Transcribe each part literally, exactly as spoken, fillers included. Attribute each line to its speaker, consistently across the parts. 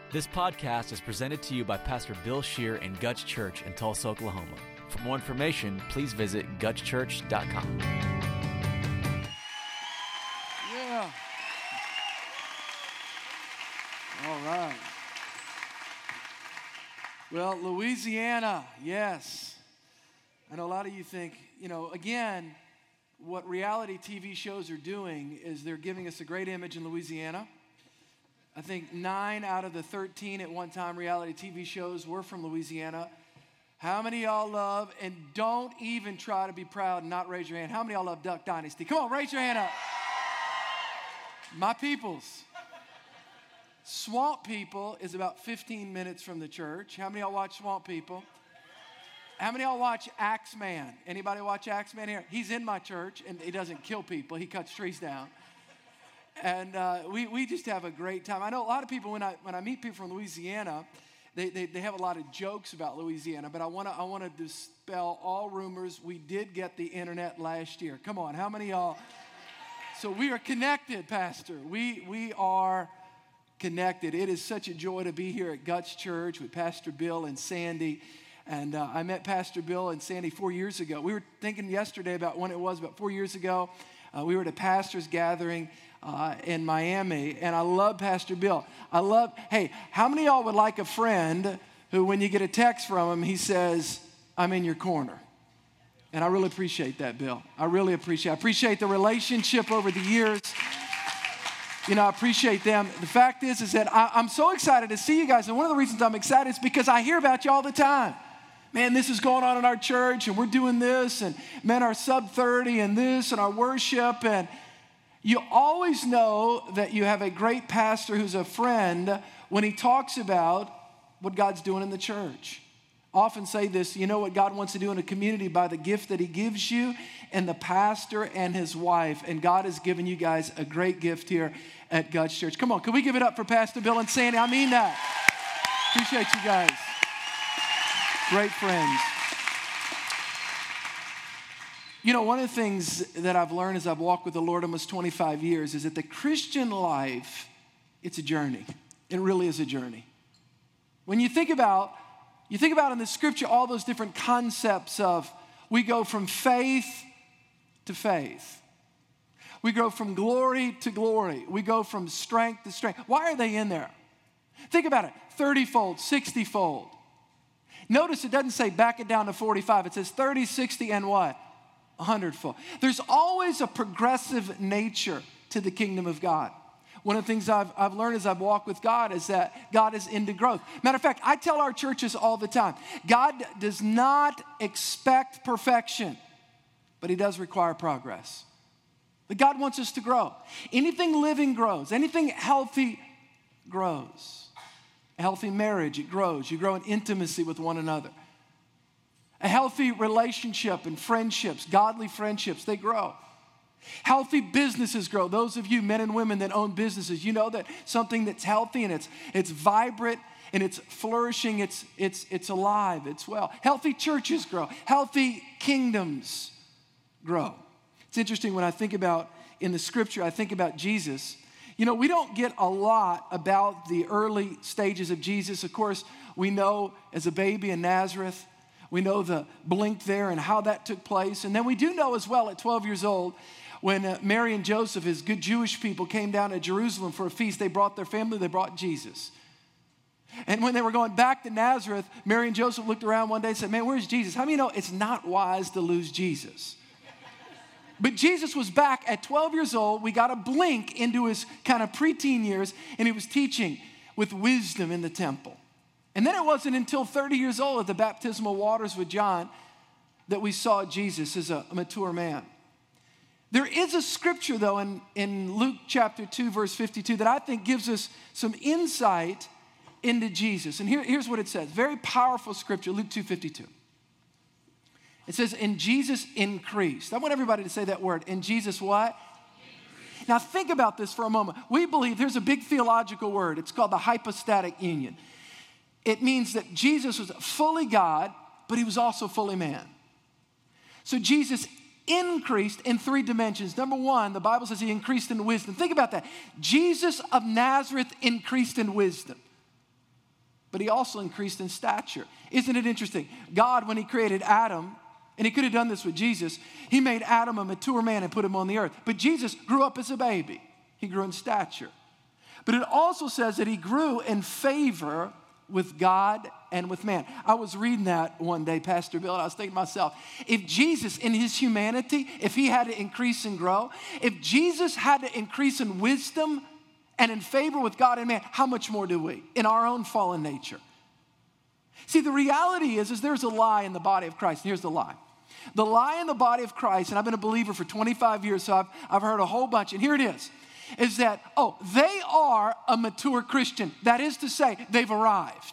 Speaker 1: This podcast is presented to you by Pastor Bill Scheer and Guts Church in Tulsa, Oklahoma. For more information, please visit guts church dot com.
Speaker 2: Yeah. All right. Well, Louisiana, yes. I know a lot of you think, you know, again, what reality T V shows are doing is they're giving us a great image in Louisiana. I think nine out of the thirteen at one time reality T V shows were from Louisiana. How many of y'all love, and don't even try to be proud and not raise your hand, how many of y'all love Duck Dynasty? Come on, raise your hand up. My peoples. Swamp People is about fifteen minutes from the church. How many of y'all watch Swamp People? How many of y'all watch Axeman? Anybody watch Axeman here? He's in my church, and he doesn't kill people. He cuts trees down. And uh, we, we just have a great time. I know a lot of people, when I when I meet people from Louisiana, they, they, they have a lot of jokes about Louisiana, but I want to I want to dispel all rumors. We did get the internet last year. Come on, how many of y'all? So we are connected, Pastor. We, we are connected. It is such a joy to be here at Guts Church with Pastor Bill and Sandy. And uh, I met Pastor Bill and Sandy four years ago. We were thinking yesterday about when it was, about four years ago. Uh, we were at a pastor's gathering uh, in Miami, and I love Pastor Bill. I love, hey, how many of y'all would like a friend who, when you get a text from him, he says, I'm in your corner? And I really appreciate that, Bill. I really appreciate it. I appreciate the relationship over the years. You know, I appreciate them. The fact is, is that I, I'm so excited to see you guys. And one of the reasons I'm excited is because I hear about you all the time. Man, this is going on in our church, and we're doing this, and man, our sub thirty, and this, and our worship. And you always know that you have a great pastor who's a friend when he talks about what God's doing in the church. I often say this, you know what God wants to do in a community by the gift that he gives you and the pastor and his wife. And God has given you guys a great gift here at Guts Church. Come on, can we give it up for Pastor Bill and Sandy? I mean that. Appreciate you guys. Great friends. You know, one of the things that I've learned as I've walked with the Lord almost twenty-five years is that the Christian life, it's a journey. It really is a journey. When you think about, you think about in the scripture all those different concepts of we go from faith to faith. We go from glory to glory. We go from strength to strength. Why are they in there? Think about it, thirty-fold, sixty-fold. Notice it doesn't say back it down to forty-five. It says thirty, sixty, and what? one hundred fold. There's always a progressive nature to the kingdom of God. One of the things I've, I've learned as I've walked with God is that God is into growth. Matter of fact, I tell our churches all the time, God does not expect perfection, but he does require progress. But God wants us to grow. Anything living grows. Anything healthy grows. A healthy marriage, it grows. You grow in intimacy with one another. A healthy relationship and friendships, godly friendships, they grow. Healthy businesses grow. Those of you men and women that own businesses, you know that something that's healthy and it's it's vibrant and it's flourishing, it's it's it's alive, it's well. Healthy churches grow. Healthy kingdoms grow. It's interesting when I think about in the scripture, I think about Jesus. You know, we don't get a lot about the early stages of Jesus. Of course, we know as a baby in Nazareth, we know the blink there and how that took place. And then we do know as well at twelve years old, when uh, Mary and Joseph, as good Jewish people, came down to Jerusalem for a feast, they brought their family, they brought Jesus. And when they were going back to Nazareth, Mary and Joseph looked around one day and said, man, where's Jesus? How many know it's not wise to lose Jesus? But Jesus was back at twelve years old. We got a blink into his kind of preteen years, and he was teaching with wisdom in the temple. And then it wasn't until thirty years old at the baptismal waters with John that we saw Jesus as a mature man. There is a scripture, though, in, in Luke chapter two, verse fifty-two, that I think gives us some insight into Jesus. And here, here's what it says. Very powerful scripture, Luke two fifty-two. It says, and Jesus increased. I want everybody to say that word. And Jesus what? Increased. Now think about this for a moment. We believe there's a big theological word. It's called the hypostatic union. It means that Jesus was fully God, but he was also fully man. So Jesus increased in three dimensions. Number one, the Bible says he increased in wisdom. Think about that. Jesus of Nazareth increased in wisdom. but he also increased in stature. Isn't it interesting? God, when he created Adam, and he could have done this with Jesus, he made Adam a mature man and put him on the earth. But Jesus grew up as a baby. He grew in stature. But it also says that he grew in favor with God and with man. I was reading that one day, Pastor Bill, and I was thinking to myself, if Jesus in his humanity, if he had to increase and grow, if Jesus had to increase in wisdom and in favor with God and man, how much more do we in our own fallen nature? See, the reality is, is there's a lie in the body of Christ. And here's the lie. The lie in the body of Christ, and I've been a believer for twenty-five years, so I've, I've heard a whole bunch, and here it is, is that, oh, they are a mature Christian. That is to say, they've arrived.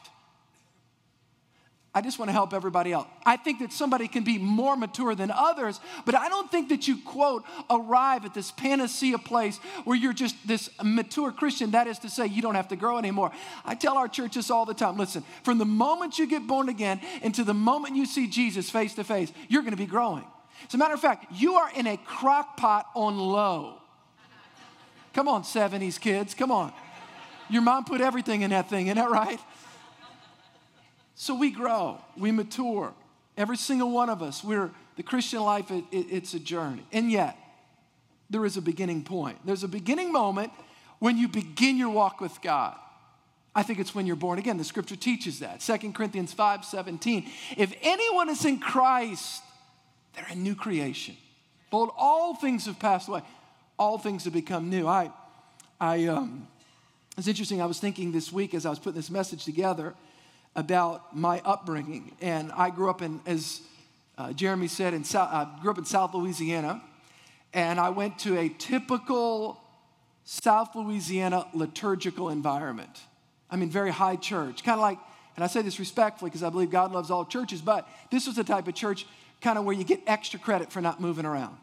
Speaker 2: I just want to help everybody else. I think that somebody can be more mature than others, but I don't think that you, quote, arrive at this panacea place where you're just this mature Christian. That is to say, you don't have to grow anymore. I tell our churches all the time, listen, from the moment you get born again into the moment you see Jesus face to face, you're going to be growing. As a matter of fact, you are in a crock pot on low. Come on, seventies kids, come on. Your mom put everything in that thing, isn't that right? So we grow, we mature. Every single one of us, we're, the Christian life, it, it, it's a journey. And yet, there is a beginning point. There's a beginning moment when you begin your walk with God. I think it's when you're born again. The scripture teaches that. Second Corinthians five seventeen. If anyone is in Christ, they're a new creation. Behold, all things have passed away. All things have become new. I, I, um, it's interesting. I was thinking this week as I was putting this message together about my upbringing. And I grew up in, as uh, Jeremy said, in South, I grew up in South Louisiana. And I went to a typical South Louisiana liturgical environment. I mean, very high church. Kind of like, and I say this respectfully because I believe God loves all churches, but this was the type of church kind of where you get extra credit for not moving around.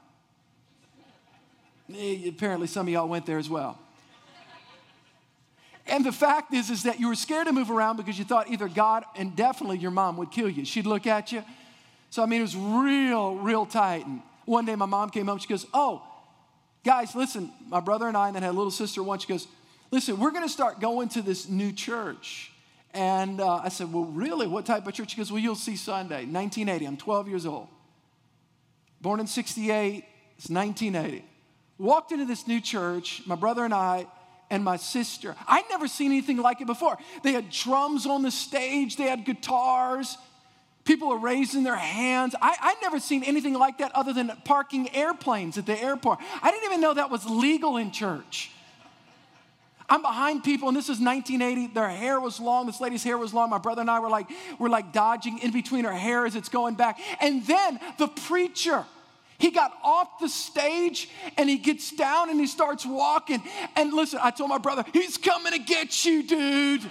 Speaker 2: Apparently some of y'all went there as well. And the fact is, is that you were scared to move around because you thought either God and definitely your mom would kill you. She'd look at you. So, I mean, it was real, real tight. And one day my mom came home. She goes, oh, guys, listen, my brother and I, and then I had a little sister once. She goes, listen, we're going to start going to this new church. And uh, I said, well, really? What type of church? She goes, well, you'll see Sunday. nineteen eighty. I'm twelve years old. Born in sixty-eight. It's nineteen eighty. Walked into this new church, my brother and I, and my sister. I'd never seen anything like it before. They had drums on the stage. They had guitars. People were raising their hands. I, I'd never seen anything like that other than parking airplanes at the airport. I didn't even know that was legal in church. I'm behind people, and this is nineteen eighty. Their hair was long. This lady's hair was long. My brother and I were like, we're like dodging in between her hair as it's going back. And then the preacher, he got off the stage and he gets down and he starts walking. And listen, I told my brother, he's coming to get you, dude.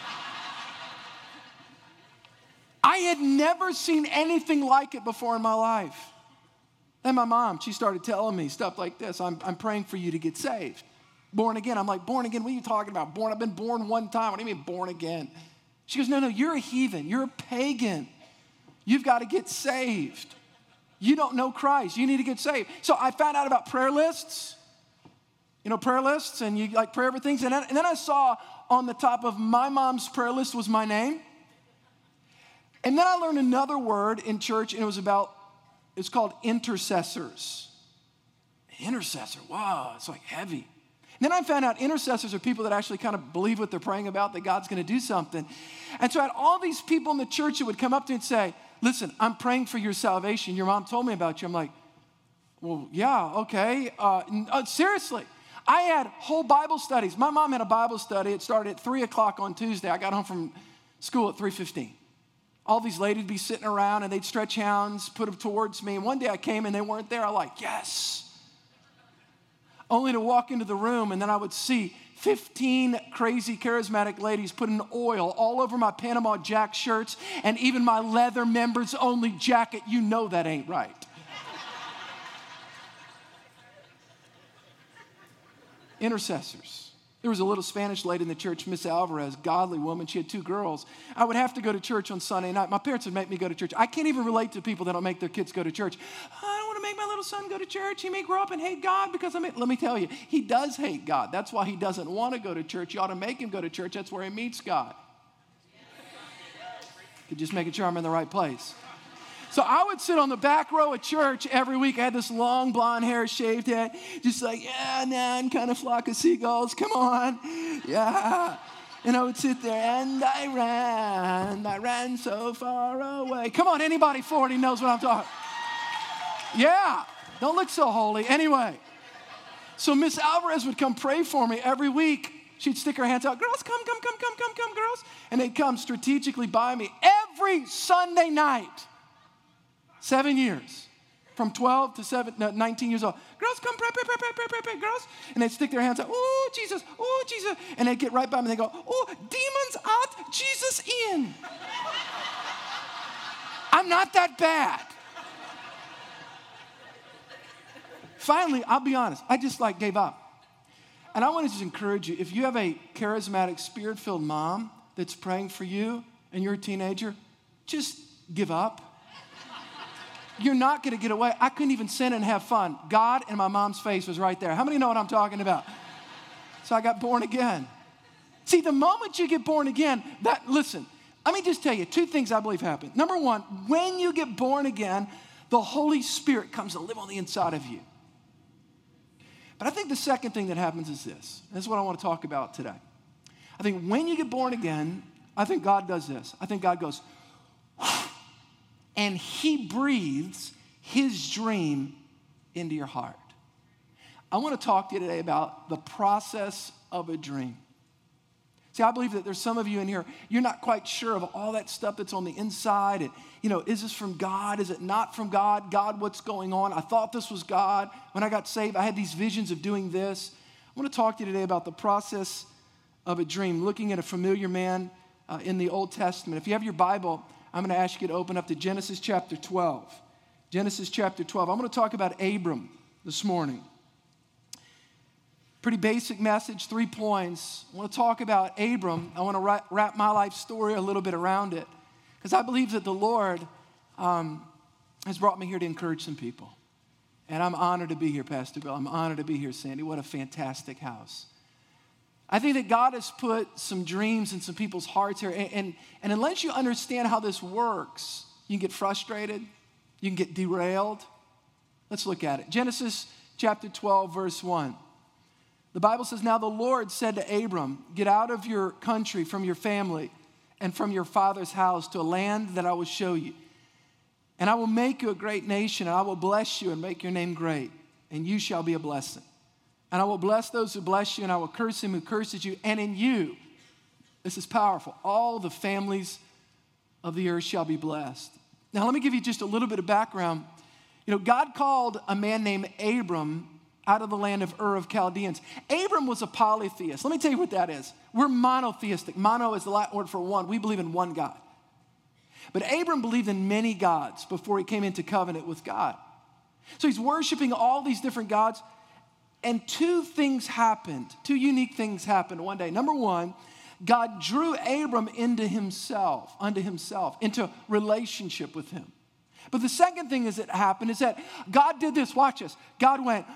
Speaker 2: I had never seen anything like it before in my life. Then my mom, she started telling me stuff like this. I'm, I'm praying for you to get saved. Born again. I'm like, born again? What are you talking about? Born? I've been born one time. What do you mean born again? She goes, no, no, you're a heathen. You're a pagan. You've got to get saved. You don't know Christ. You need to get saved. So I found out about prayer lists. You know, prayer lists, and you like pray over things. And then, and then I saw on the top of my mom's prayer list was my name. And then I learned another word in church, and it was about, it's called intercessors. Intercessor, wow, it's like heavy. And then I found out intercessors are people that actually kind of believe what they're praying about, that God's going to do something. And so I had all these people in the church that would come up to me and say, listen, I'm praying for your salvation. Your mom told me about you. I'm like, well, yeah, okay. Uh, uh, seriously, I had whole Bible studies. My mom had a Bible study. It started at three o'clock on Tuesday. I got home from school at three fifteen. All these ladies would be sitting around, and they'd stretch hands, put them towards me. And one day I came, and they weren't there. I'm like, yes. Only to walk into the room, and then I would see fifteen crazy charismatic ladies putting oil all over my Panama Jack shirts and even my leather members only jacket. You know that ain't right. Intercessors. There was a little Spanish lady in the church, Miss Alvarez, godly woman. She had two girls. I would have to go to church on Sunday night. My parents would make me go to church. I can't even relate to people that don't make their kids go to church. I don't want to make my little son go to church. He may grow up and hate God because I mean, let me tell you, he does hate God. That's why he doesn't want to go to church. You ought to make him go to church. That's where he meets God. Just making sure I'm in the right place. So I would sit on the back row at church every week. I had this long blonde hair, shaved head, just like, yeah, man, kind of flock of seagulls, come on, yeah. And I would sit there, and I ran, I ran so far away. Come on, anybody forty knows what I'm talking. Yeah, don't look so holy. Anyway, so Miss Alvarez would come pray for me every week. She'd stick her hands out, girls, come, come, come, come, come, come, girls. And they'd come strategically by me every Sunday night. Seven years, from twelve to seven, no, nineteen years old. Girls, come pray, pray, pray, pray, pray, pray, pray, girls. And they'd stick their hands out, oh, Jesus, oh, Jesus. And they'd get right by me and they'd go, oh, demons out, Jesus in. I'm not that bad. Finally, I'll be honest, I just like gave up. And I want to just encourage you, if you have a charismatic, spirit-filled mom that's praying for you and you're a teenager, just give up. You're not going to get away. I couldn't even sin and have fun. God and my mom's face was right there. How many know what I'm talking about? So I got born again. See, the moment you get born again, that, listen, let me just tell you two things I believe happen. Number one, when you get born again, the Holy Spirit comes to live on the inside of you. But I think the second thing that happens is this. This is what I want to talk about today. I think when you get born again, I think God does this. I think God goes, and he breathes his dream into your heart. I want to talk to you today about the process of a dream. See, I believe that there's some of you in here, you're not quite sure of all that stuff that's on the inside. And, you know, is this from God? Is it not from God? God, what's going on? I thought this was God. When I got saved, I had these visions of doing this. I want to talk to you today about the process of a dream, looking at a familiar man uh, in the Old Testament. If you have your Bible, I'm going to ask you to open up to Genesis chapter twelve. Genesis chapter twelve. I'm going to talk about Abram this morning. Pretty basic message, three points. I want to talk about Abram. I want to wrap my life story a little bit around it because I believe that the Lord um, has brought me here to encourage some people. And I'm honored to be here, Pastor Bill. I'm honored to be here, Sandy. What a fantastic house. I think that God has put some dreams in some people's hearts here. And, and, and unless you understand how this works, you can get frustrated. You can get derailed. Let's look at it. Genesis chapter twelve, verse one. The Bible says, now the Lord said to Abram, get out of your country, from your family, and from your father's house to a land that I will show you. And I will make you a great nation, and I will bless you and make your name great, and you shall be a blessing. And I will bless those who bless you, and I will curse him who curses you. And in you, this is powerful, all the families of the earth shall be blessed. Now, let me give you just a little bit of background. You know, God called a man named Abram out of the land of Ur of Chaldeans. Abram was a polytheist. Let me tell you what that is. We're monotheistic. Mono is the Latin word for one. We believe in one God. But Abram believed in many gods before he came into covenant with God. So he's worshiping all these different gods. And two things happened, two unique things happened one day. Number one, God drew Abram into himself, unto himself, into relationship with him. But the second thing is that happened is that God did this, watch this. God went,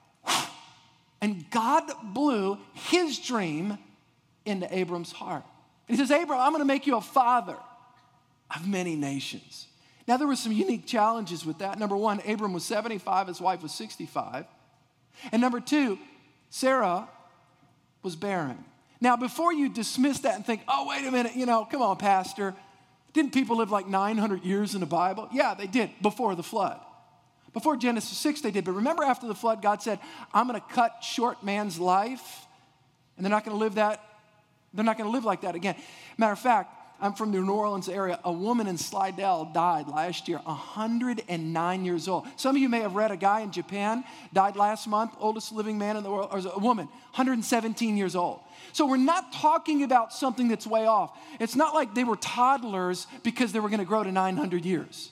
Speaker 2: and God blew his dream into Abram's heart. And he says, Abram, I'm gonna make you a father of many nations. Now there were some unique challenges with that. Number one, Abram was seventy-five, his wife was sixty-five. And number two, Sarah was barren. Now, before you dismiss that and think, oh, wait a minute, you know, come on, Pastor. Didn't people live like nine hundred years in the Bible? Yeah, they did, before the flood. Before Genesis six, they did. But remember, after the flood, God said, I'm going to cut short man's life, and they're not going to live that, they're not going to live like that again. Matter of fact, I'm from the New Orleans area. A woman in Slidell died last year, one hundred nine years old. Some of you may have read a guy in Japan, died last month, oldest living man in the world, or a woman, one hundred seventeen years old. So we're not talking about something that's way off. It's not like they were toddlers because they were going to grow to nine hundred years.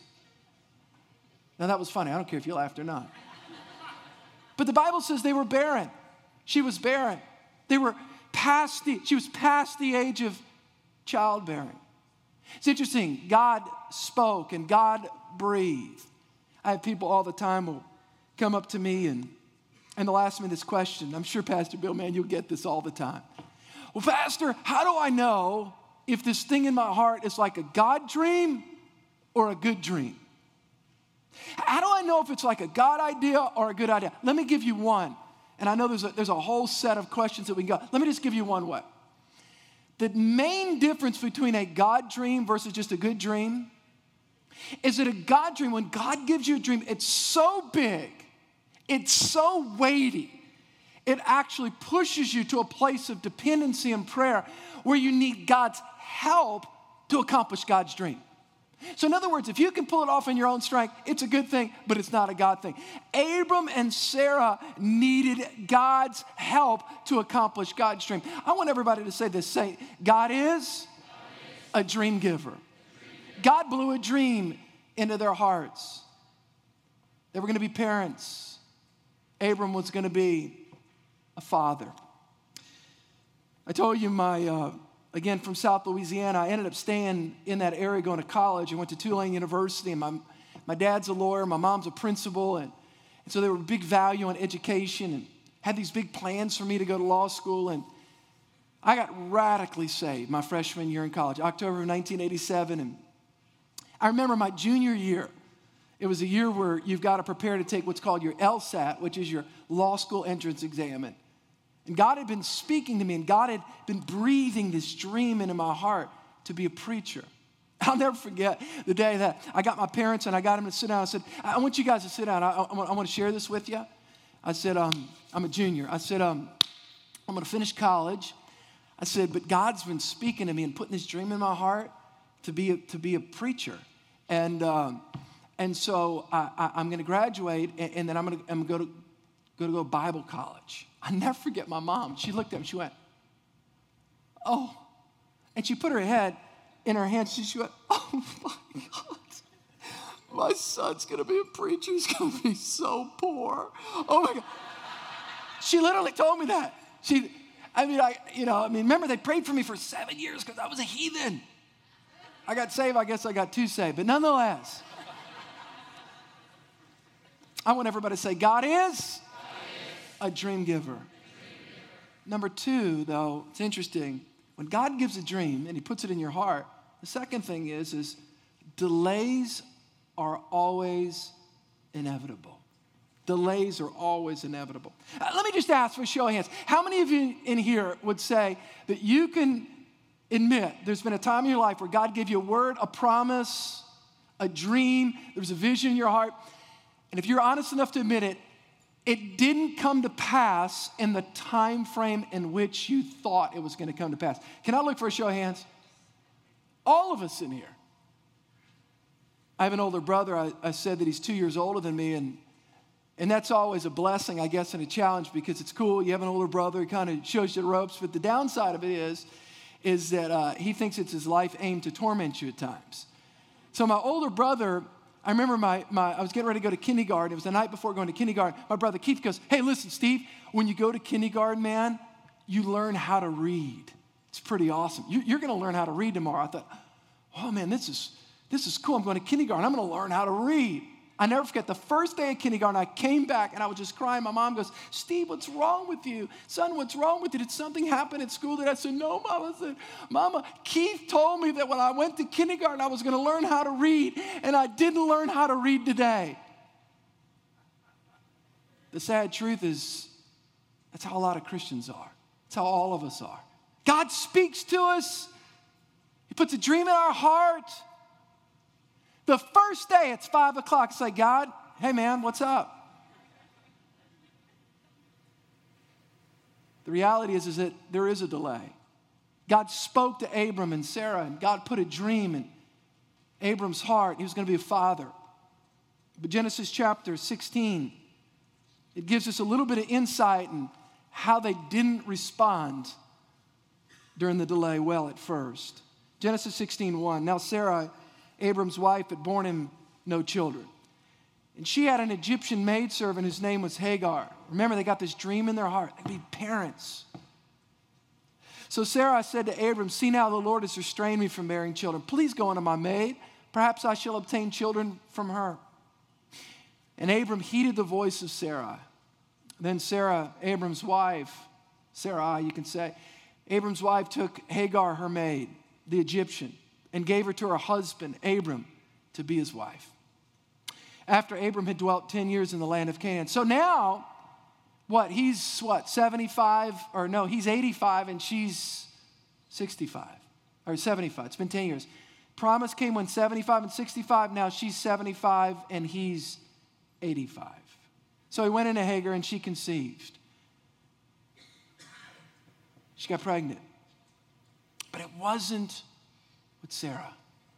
Speaker 2: Now that was funny. I don't care if you laughed or not. But the Bible says they were barren. She was barren. They were past the, she was past the age of childbearing. It's interesting. God spoke and God breathed. I have people all the time who come up to me and, and they'll ask me this question. I'm sure, Pastor Bill, man, you'll get this all the time. Well, Pastor, how do I know if this thing in my heart is like a God dream or a good dream. How do I know if it's like a God idea or a good idea? Let me give you one. And I know there's a, there's a whole set of questions that we can go. Let me just give you one way. The main difference between a God dream versus just a good dream is that a God dream, when God gives you a dream, it's so big, it's so weighty, it actually pushes you to a place of dependency and prayer where you need God's help to accomplish God's dream. So in other words, if you can pull it off in your own strength, it's a good thing, but it's not a God thing. Abram and Sarah needed God's help to accomplish God's dream. I want everybody to say this. Say, God is a dream giver. God blew a dream into their hearts. They were going to be parents. Abram was going to be a father. I told you my... Uh, Again, from South Louisiana, I ended up staying in that area going to college. I went to Tulane University, and my, my dad's a lawyer, my mom's a principal, and, and so there were a big value on education and had these big plans for me to go to law school, and I got radically saved my freshman year in college, October of nineteen eighty-seven, and I remember my junior year. It was a year where you've got to prepare to take what's called your LSAT, which is your law school entrance exam. And And God had been speaking to me, and God had been breathing this dream into my heart to be a preacher. I'll never forget the day that I got my parents and I got them to sit down. I said, I want you guys to sit down. I, I, I want to share this with you. I said, um, I'm a junior. I said, um, I'm going to finish college. I said, but God's been speaking to me and putting this dream in my heart to be a, to be a preacher. And um, and so I, I, I'm going to graduate, and, and then I'm going to I'm going to go to go to Bible college. I never forget my mom. She looked at me, she went, oh. And she put her head in her hands. She went, oh my God. My son's going to be a preacher. He's going to be so poor. Oh my God. She literally told me that. She, I mean, I, you know, I mean, remember they prayed for me for seven years because I was a heathen. I got saved. I guess I got two saved. But nonetheless, I want everybody to say, God is a dream giver. Number two, though, it's interesting. When God gives a dream and he puts it in your heart, the second thing is, is delays are always inevitable. Delays are always inevitable. Uh, let me just ask for a show of hands. How many of you in here would say that you can admit there's been a time in your life where God gave you a word, a promise, a dream, there was a vision in your heart, and if you're honest enough to admit it, it didn't come to pass in the time frame in which you thought it was going to come to pass? Can I look for a show of hands? All of us in here. I have an older brother. I, I said that he's two years older than me, and, and that's always a blessing, I guess, and a challenge because it's cool. You have an older brother. He kind of shows you the ropes, but the downside of it is, is that uh, he thinks it's his life aimed to torment you at times. So my older brother, I remember my, my, I was getting ready to go to kindergarten. It was the night before going to kindergarten. My brother Keith goes, hey, listen, Steve, when you go to kindergarten, man, you learn how to read. It's pretty awesome. You, you're going to learn how to read tomorrow. I thought, oh, man, this is, this is cool. I'm going to kindergarten. I'm going to learn how to read. I never forget the first day of kindergarten, I came back and I was just crying. My mom goes, Steve, what's wrong with you? Son, what's wrong with you? Did something happen at school? Did I said, no, Mama. I said, Mama, Keith told me that when I went to kindergarten, I was going to learn how to read, and I didn't learn how to read today. The sad truth is, that's how a lot of Christians are. That's how all of us are. God speaks to us. He puts a dream in our heart. The first day, it's five o'clock. Say, God, hey, man, what's up? The reality is, is that there is a delay. God spoke to Abram and Sarah, and God put a dream in Abram's heart. He was going to be a father. But Genesis chapter sixteen, it gives us a little bit of insight in how they didn't respond during the delay well at first. Genesis sixteen one. Now Sarah, Abram's wife, had borne him no children. And she had an Egyptian maidservant whose name was Hagar. Remember, they got this dream in their heart. They'd be parents. So Sarah said to Abram, see now the Lord has restrained me from bearing children. Please go unto my maid. Perhaps I shall obtain children from her. And Abram heeded the voice of Sarah. Then Sarah, Abram's wife, Sarai, you can say, Abram's wife took Hagar, her maid, the Egyptian, and gave her to her husband, Abram, to be his wife. After Abram had dwelt ten years in the land of Canaan. So now, what, he's what, seventy-five, or no, he's eighty-five and she's sixty-five, or seventy-five, it's been ten years. Promise came when seventy-five and sixty-five, now she's seventy-five and he's eighty-five. So he went into Hagar and she conceived. She got pregnant. But it wasn't with Sarah.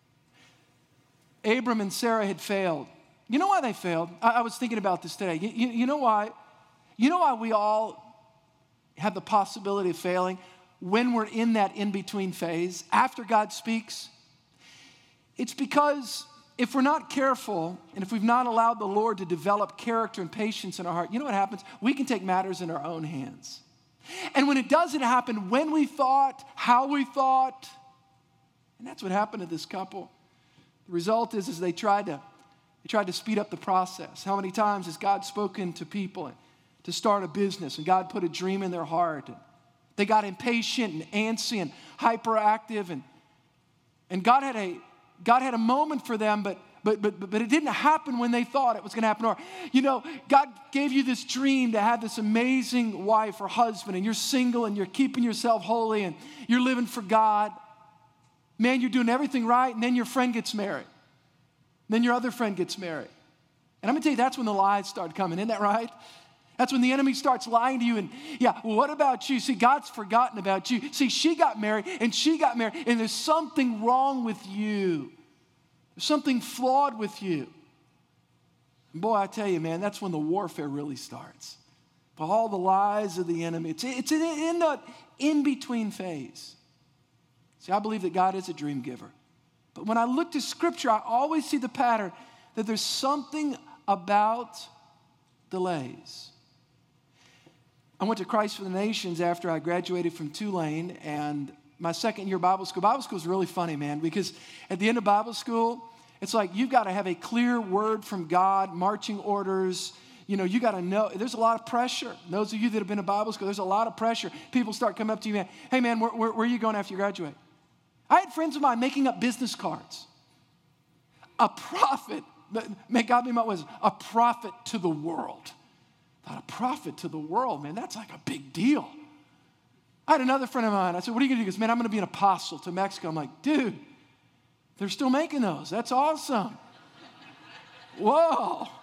Speaker 2: Abram and Sarah had failed. You know why they failed? I, I was thinking about this today. You, you, you know why? You know why we all have the possibility of failing when we're in that in-between phase, after God speaks? It's because if we're not careful and if we've not allowed the Lord to develop character and patience in our heart, you know what happens? We can take matters in our own hands. And when it doesn't happen when we thought, how we thought, and that's what happened to this couple. The result is, is they tried to they tried to speed up the process. How many times has God spoken to people to start a business and God put a dream in their heart? And they got impatient and antsy and hyperactive, and and God had a God had a moment for them, but but but but it didn't happen when they thought it was going to happen. Or, you know, God gave you this dream to have this amazing wife or husband, and you're single and you're keeping yourself holy and you're living for God. Man, you're doing everything right, and then your friend gets married. Then your other friend gets married. And I'm going to tell you, that's when the lies start coming. Isn't that right? That's when the enemy starts lying to you. And yeah, well, what about you? See, God's forgotten about you. See, she got married and she got married, and there's something wrong with you. There's something flawed with you. And boy, I tell you, man, that's when the warfare really starts. For all the lies of the enemy. It's, it's in, in the in-between phase. See, I believe that God is a dream giver. But when I look to Scripture, I always see the pattern that there's something about delays. I went to Christ for the Nations after I graduated from Tulane, and my second year Bible school. Bible school is really funny, man, because at the end of Bible school, it's like you've got to have a clear word from God, marching orders. You know, you got to know, there's a lot of pressure. Those of you that have been to Bible school, there's a lot of pressure. People start coming up to you, man, hey, man, where, where, where are you going after you graduate? I had friends of mine making up business cards. A prophet, may God be my witness, a prophet to the world. I thought, a prophet to the world, man, that's like a big deal. I had another friend of mine. I said, what are you going to do? He goes, man, I'm going to be an apostle to Mexico. I'm like, dude, they're still making those. That's awesome. Whoa.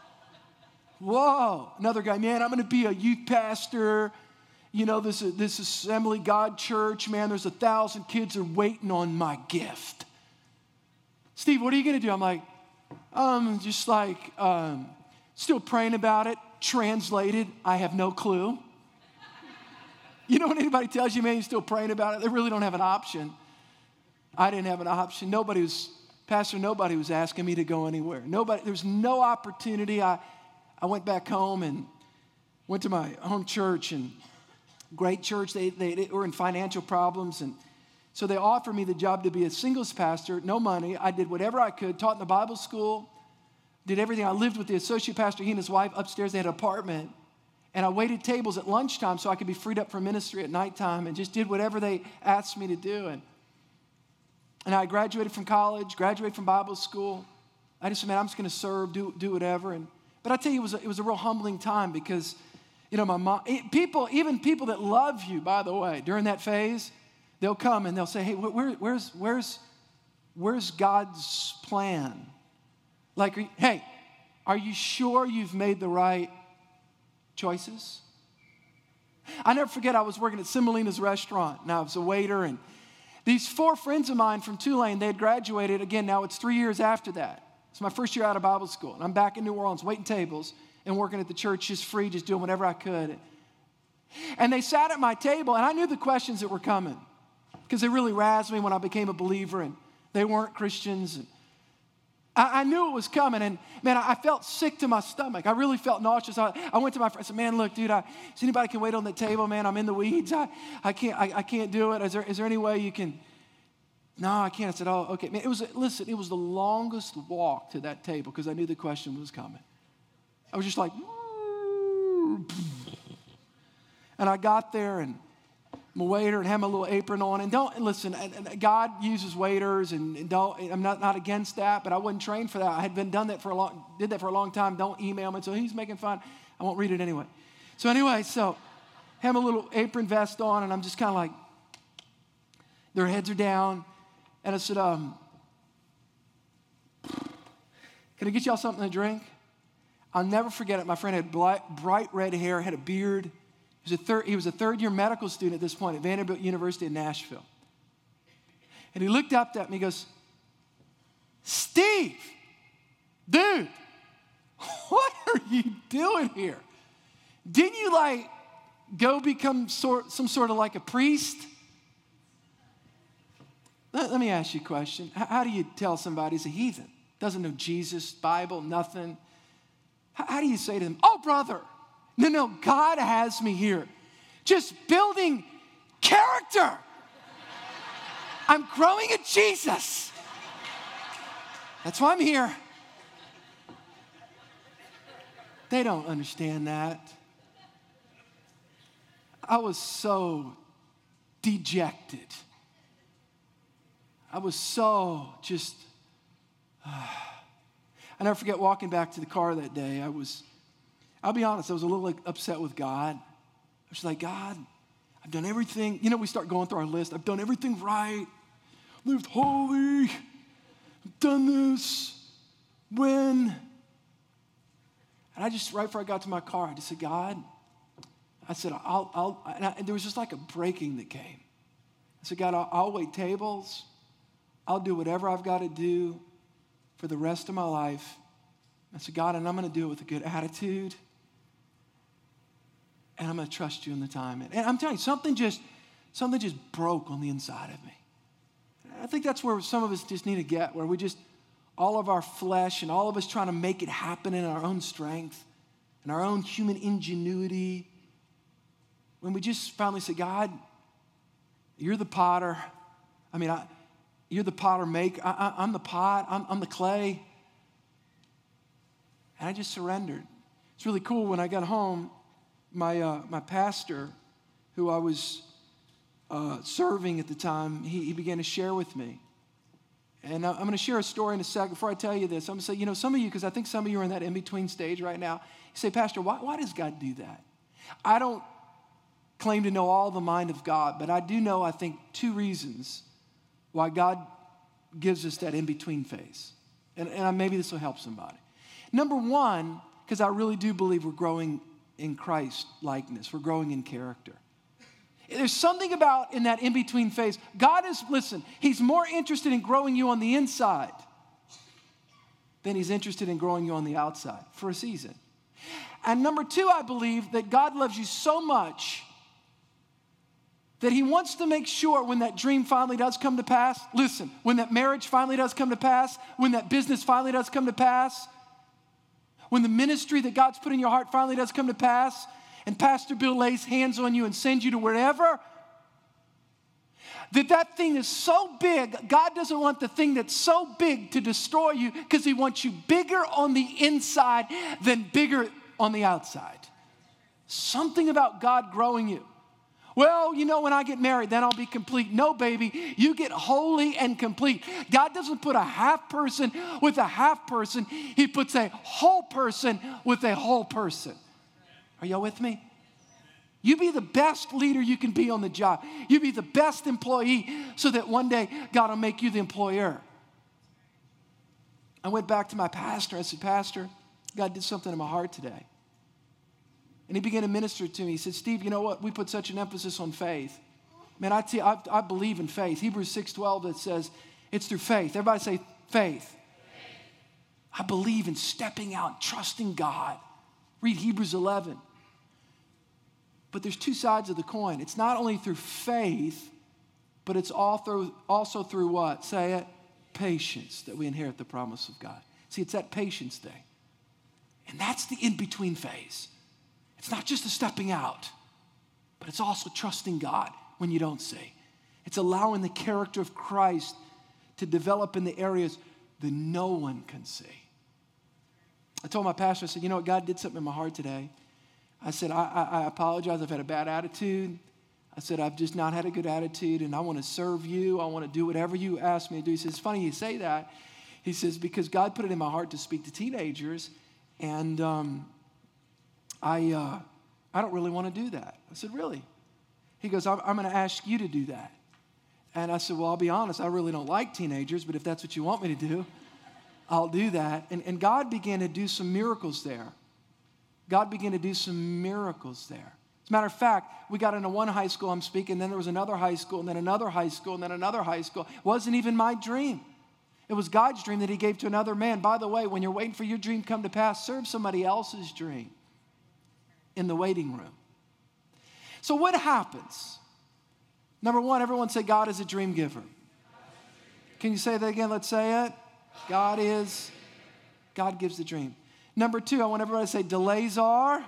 Speaker 2: Whoa. Another guy, man, I'm going to be a youth pastor. You know, this, this Assembly God church, man, there's a thousand kids are waiting on my gift. Steve, what are you going to do? I'm like, um, just like, um, still praying about it. Translated, I have no clue. You know when anybody tells you, man, you're still praying about it, they really don't have an option. I didn't have an option. Nobody was, Pastor, nobody was asking me to go anywhere. Nobody, there was no opportunity. I, I went back home and went to my home church, and great church. They, they, they were in financial problems, and so they offered me the job to be a singles pastor, no money. I did whatever I could, taught in the Bible school, did everything. I lived with the associate pastor, he and his wife upstairs. They had an apartment, and I waited tables at lunchtime so I could be freed up for ministry at nighttime, and just did whatever they asked me to do. And, and I graduated from college, graduated from Bible school. I just said, man, I'm just going to serve, do, do whatever. And, but I tell you, it was, a, it was a real humbling time because, you know, my mom, people, even people that love you, by the way, during that phase, they'll come and they'll say, hey, where, where's, where's, where's God's plan? Like, are you, hey, are you sure you've made the right choices? I never forget, I was working at Semolina's restaurant, and I was a waiter, and these four friends of mine from Tulane, they had graduated. Again, now it's three years after that. It's my first year out of Bible school, and I'm back in New Orleans waiting tables and working at the church just free, just doing whatever I could. And they sat at my table, and I knew the questions that were coming because they really razzed me when I became a believer, and they weren't Christians. And I, I knew it was coming, and man, I, I felt sick to my stomach. I really felt nauseous. I, I went to my friend, I said, man, look, dude, I, is anybody can wait on the table, man? I'm in the weeds. I, I, can't, I, I can't do it. Is there, is there any way you can? No, I can't. I said, oh, okay. Man, it was, listen, it was the longest walk to that table because I knew the question was coming. I was just like, and I got there, and I'm a waiter and have my little apron on. And don't, and listen, God uses waiters, and, and don't, I'm not, not against that, but I wasn't trained for that. I had been done that for a long, did that for a long time. Don't email me. So he's making fun. I won't read it anyway. So anyway, so have my little apron vest on, and I'm just kind of like, their heads are down. And I said, um, can I get y'all something to drink? I'll never forget it. My friend had bright, bright red hair, had a beard. He was a, third, he was a third-year medical student at this point at Vanderbilt University in Nashville. And he looked up at me, he goes, Steve, dude, what are you doing here? Didn't you, like, go become sort, some sort of like a priest? Let, let me ask you a question. How, how do you tell somebody he's a heathen? Doesn't know Jesus, Bible, nothing. How, how do you say to them, oh, brother, no, no, God has me here. Just building character. I'm growing in Jesus. That's why I'm here. They don't understand that. I was so dejected. I was so just, uh, I never forget walking back to the car that day. I was, I'll be honest, I was a little like, upset with God. I was like, God, I've done everything. You know, we start going through our list. I've done everything right. Lived holy. I've done this. When? And I just, right before I got to my car, I just said, God, I said, I'll, I'll, and, I, and there was just like a breaking that came. I said, God, I'll, I'll wait tables. I'll do whatever I've got to do for the rest of my life. I said, God, and I'm going to do it with a good attitude. And I'm going to trust you in the time. And I'm telling you, something just, something just broke on the inside of me. I think that's where some of us just need to get, where we just, all of our flesh and all of us trying to make it happen in our own strength and our own human ingenuity. When we just finally say, God, you're the potter. I mean, I, you're the potter maker. I, I, I'm the pot. I'm, I'm the clay. And I just surrendered. It's really cool. When I got home, my uh, my pastor, who I was uh, serving at the time, he, he began to share with me. And I'm going to share a story in a second. Before I tell you this, I'm going to say, you know, some of you, because I think some of you are in that in-between stage right now, you say, Pastor, why, why does God do that? I don't claim to know all the mind of God, but I do know, I think, two reasons why God gives us that in-between phase. And, and maybe this will help somebody. Number one, because I really do believe we're growing in Christ likeness. We're growing in character. There's something about in that in-between phase. God is, listen, he's more interested in growing you on the inside than he's interested in growing you on the outside for a season. And number two, I believe that God loves you so much that he wants to make sure when that dream finally does come to pass, listen, when that marriage finally does come to pass, when that business finally does come to pass, when the ministry that God's put in your heart finally does come to pass, and Pastor Bill lays hands on you and sends you to wherever, that that thing is so big, God doesn't want the thing that's so big to destroy you because he wants you bigger on the inside than bigger on the outside. Something about God growing you. Well, you know, when I get married, then I'll be complete. No, baby, you get holy and complete. God doesn't put a half person with a half person. He puts a whole person with a whole person. Are y'all with me? You be the best leader you can be on the job. You be the best employee so that one day God will make you the employer. I went back to my pastor. I said, Pastor, God did something in my heart today. And he began to minister to me. He said, Steve, you know what? We put such an emphasis on faith. Man, I, tell you, I, I believe in faith. Hebrews six twelve, that says it's through faith. Everybody say faith. faith. I believe in stepping out, trusting God. Read Hebrews eleven. But there's two sides of the coin. It's not only through faith, but it's all through, also through what? Say it. Patience that we inherit the promise of God. See, it's that patience thing. And that's the in-between phase. It's not just a stepping out, but it's also trusting God when you don't see. It's allowing the character of Christ to develop in the areas that no one can see. I told my pastor, I said, you know what, God did something in my heart today. I said, I, I, I apologize. I've had a bad attitude. I I said, I've just not had a good attitude, and I want to serve you. I want to do whatever you ask me to do. He says, it's funny you say that. He says, because God put it in my heart to speak to teenagers, and um, I, uh, I don't really want to do that. I said, really? He goes, I'm, I'm going to ask you to do that. And I said, well, I'll be honest, I really don't like teenagers, but if that's what you want me to do, I'll do that. And, and God began to do some miracles there. God began to do some miracles there. As a matter of fact, we got into one high school I'm speaking, then there was another high school, and then another high school, and then another high school. It wasn't even my dream. It was God's dream that he gave to another man. By the way, when you're waiting for your dream to come to pass, serve somebody else's dream in the waiting room. So what happens? Number one, everyone say God is a dream giver. Can you say that again? Let's say it. God is, God gives the dream. Number two, I want everybody to say delays are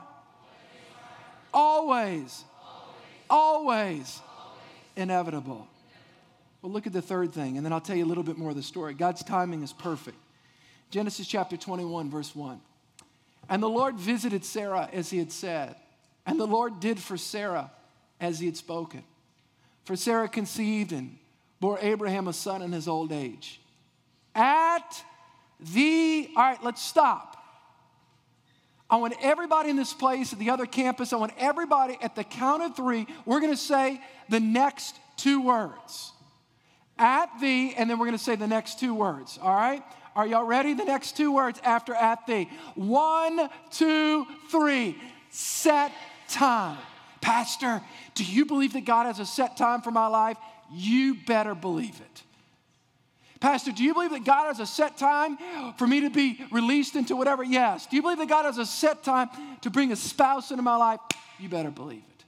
Speaker 2: always, always, always inevitable. Well, look at the third thing, and then I'll tell you a little bit more of the story. God's timing is perfect. Genesis chapter twenty-one, verse one. And the Lord visited Sarah as he had said, and the Lord did for Sarah as he had spoken. For Sarah conceived and bore Abraham a son in his old age. At the, all right, let's stop. I want everybody in this place, at the other campus, I want everybody at the count of three, we're going to say the next two words. At the, and then we're going to say the next two words, all right? Are y'all ready? The next two words after at the. One, two, three. Set time. Pastor, do you believe that God has a set time for my life? You better believe it. Pastor, do you believe that God has a set time for me to be released into whatever? Yes. Do you believe that God has a set time to bring a spouse into my life? You better believe it.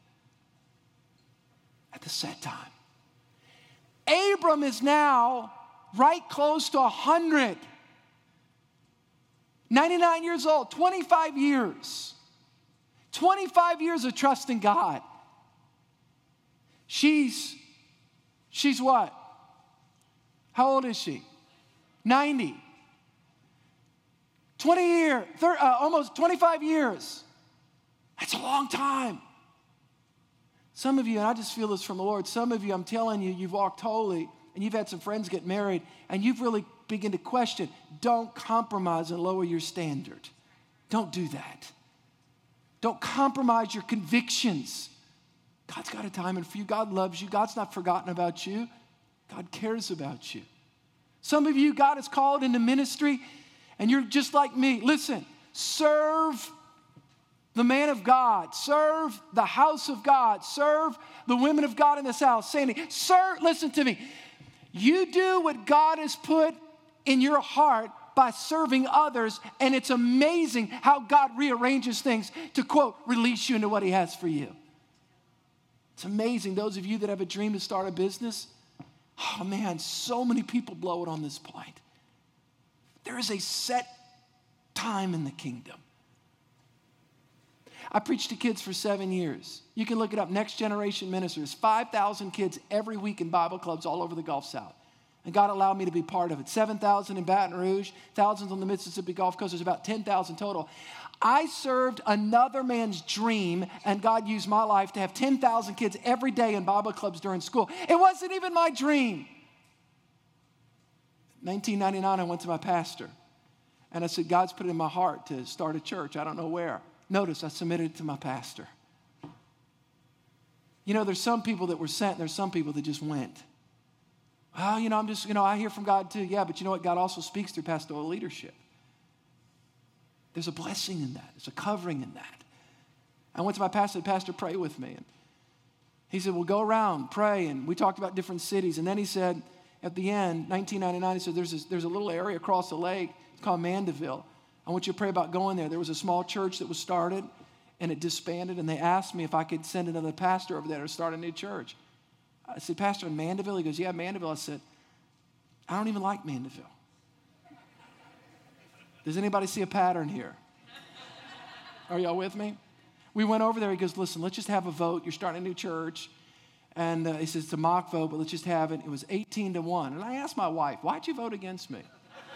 Speaker 2: At the set time. Abram is now right close to one hundred. ninety-nine years old, twenty-five years. twenty-five years of trusting God. She's, she's what? How old is she? ninety. twenty years, uh, almost twenty-five years. That's a long time. Some of you, and I just feel this from the Lord, some of you, I'm telling you, you've walked holy, and you've had some friends get married, and you've really begun to question. Don't compromise and lower your standard. Don't do that. Don't compromise your convictions. God's got a timing for you. God loves you. God's not forgotten about you. God cares about you. Some of you, God has called into ministry, and you're just like me. Listen, serve the man of God. Serve the house of God. Serve the women of God in this house. Saying, sir, listen to me. You do what God has put in your heart by serving others, and it's amazing how God rearranges things to, quote, release you into what he has for you. It's amazing. Those of you that have a dream to start a business, oh man, so many people blow it on this point. There is a set time in the kingdom. I preached to kids for seven years. You can look it up, Next Generation Ministers, five thousand kids every week in Bible clubs all over the Gulf South. And God allowed me to be part of it. seven thousand in Baton Rouge, thousands on the Mississippi Gulf Coast. There's about ten thousand total. I served another man's dream, and God used my life to have ten thousand kids every day in Bible clubs during school. It wasn't even my dream. nineteen ninety-nine, I went to my pastor, and I said, God's put it in my heart to start a church. I don't know where. Notice, I submitted it to my pastor. You know, there's some people that were sent, and there's some people that just went. Well, you know, I'm just, you know, I hear from God too. Yeah, but you know what? God also speaks through pastoral leadership. There's a blessing in that. There's a covering in that. I went to my pastor, Pastor, pray with me. And he said, well, go around, pray. And we talked about different cities. And then he said, at the end, nineteen ninety-nine, he said, there's, this, there's a little area across the lake. It's called Mandeville. I want you to pray about going there. There was a small church that was started, and it disbanded. And they asked me if I could send another pastor over there to start a new church. I said, Pastor, in Mandeville? He goes, yeah, Mandeville. I said, I don't even like Mandeville. Does anybody see a pattern here? Are y'all with me? We went over there. He goes, listen, let's just have a vote. You're starting a new church. And uh, he says, it's a mock vote, but let's just have it. It was eighteen to one. And I asked my wife, why'd you vote against me?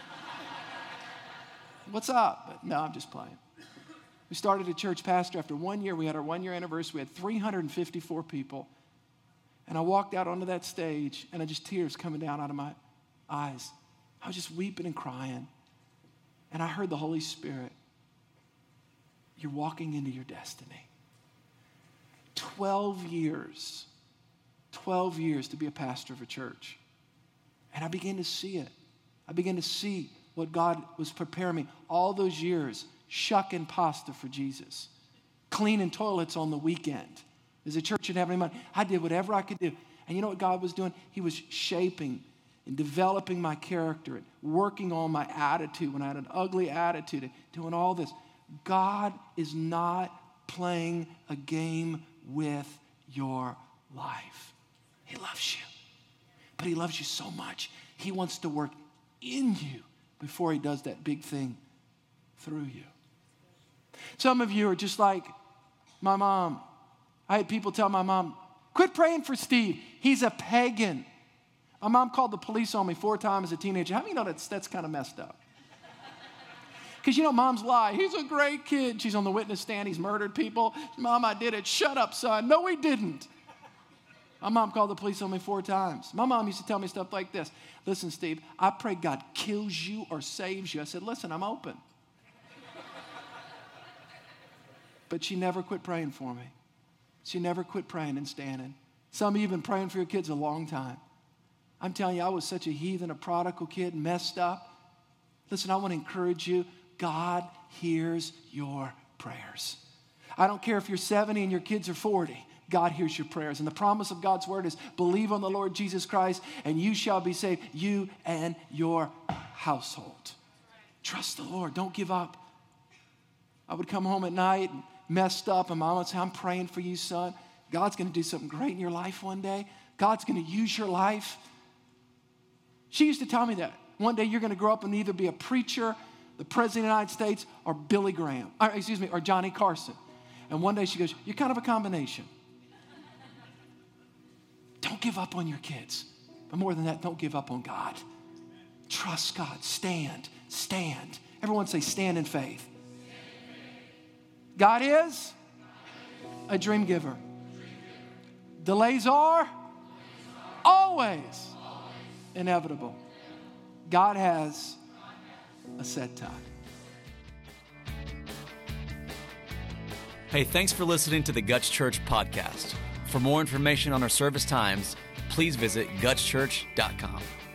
Speaker 2: What's up? But no, I'm just playing. We started a church, pastor. After one year, we had our one-year anniversary. We had three hundred fifty-four people. And I walked out onto that stage, and I just tears coming down out of my eyes. I was just weeping and crying. And I heard the Holy Spirit, you're walking into your destiny. Twelve years, twelve years to be a pastor of a church. And I began to see it. I began to see what God was preparing me. All those years, shucking pasta for Jesus, cleaning toilets on the weekend. As a church didn't have any money, I did whatever I could do. And you know what God was doing? He was shaping and developing my character and working on my attitude when I had an ugly attitude and doing all this. God is not playing a game with your life. He loves you. But he loves you so much. He wants to work in you before he does that big thing through you. Some of you are just like my mom. I had people tell my mom, quit praying for Steve. He's a pagan. My mom called the police on me four times as a teenager. How many know that's, that's kind of messed up? Because, you know, moms lie. He's a great kid. She's on the witness stand. He's murdered people. Mom, I did it. Shut up, son. No, he didn't. My mom called the police on me four times. My mom used to tell me stuff like this. Listen, Steve, I pray God kills you or saves you. I said, listen, I'm open. But she never quit praying for me. She never quit praying and standing. Some of you have been praying for your kids a long time. I'm telling you, I was such a heathen, a prodigal kid, messed up. Listen, I want to encourage you. God hears your prayers. I don't care if you're seventy and your kids are forty. God hears your prayers. And the promise of God's word is believe on the Lord Jesus Christ and you shall be saved, you and your household. Trust the Lord. Don't give up. I would come home at night and messed up and mom would say, I'm praying for you, son. God's going to do something great in your life one day. God's going to use your life. She used to tell me that. One day you're going to grow up and either be a preacher, the president of the United States, or Billy Graham, or, excuse me, or Johnny Carson. And one day she goes, you're kind of a combination. Don't give up on your kids. But more than that, don't give up on God. Trust God. Stand. Stand. Everyone say, stand in faith. God is a dream giver. Delays are always inevitable. God has a set time.
Speaker 1: Hey, thanks for listening to the Guts Church podcast. For more information on our service times, please visit guts church dot com.